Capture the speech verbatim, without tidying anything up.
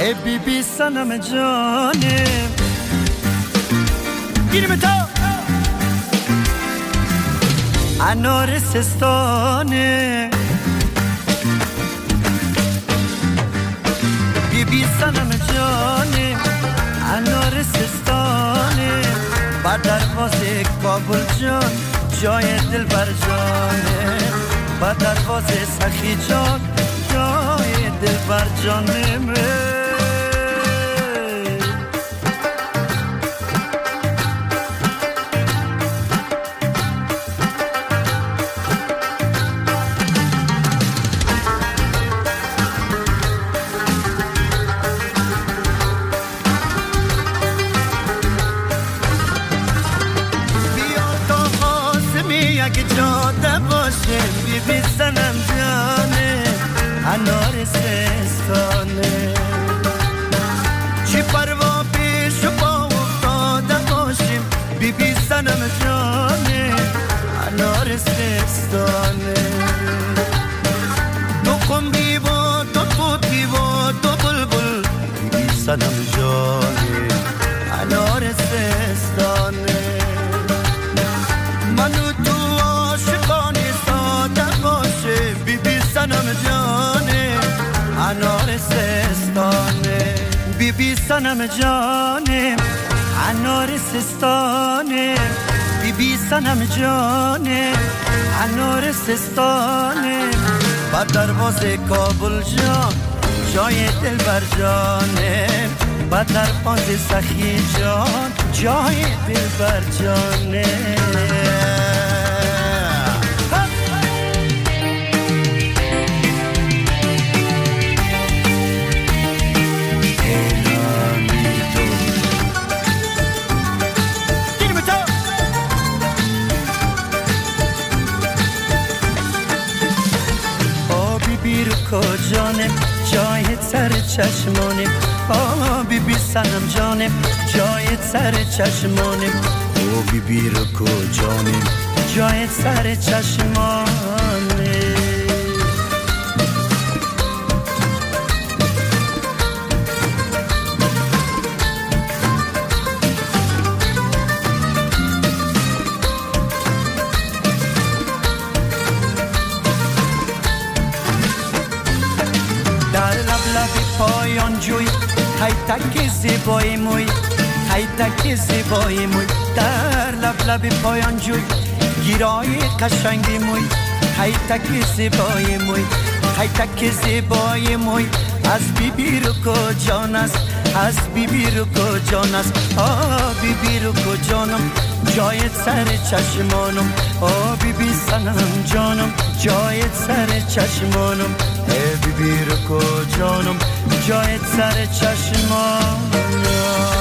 ای بی بی صنم جانم گیریم تا انار سستانه بی بی صنم جانم انار سستانه با دروازه کابل جان جای دل بر جانه با دروازه سخی جان جای دل بر جانم بی بی صنم جانه انار سستانه چی پروا پیش پا افتاده باشیم بی بی صنم جانه انار سستانه تو قمری و تو توتی و تو بلبل بی بی صنم جانه انار سستانه منو تو صنم جانه انار سستانه بی بی صنم جانه انار سستانه بی بی صنم جانه انار سستانه با دروازه کابل جان جای دل بر جانه با دروازه سخی جان جای دل بر جانه جانم جای سر چشمانم آه بی بی صنم جانم جای سر چشمانم او بی بی رو کجانم جای سر چشمانم پایان جوی های تک زیبای موی های تک زیبای موی در لب لب پایان جوی گیرای قشنگی موی های تک زیبای موی های تک زیبای موی از بی بی رو کجان است از بی بی رو کجان است آه بی بی رو کجانم جای سر چشمانم آه بی بی صنم جانم جای سر چشمانم ای بی بی رو کجانم جای سر چشمانم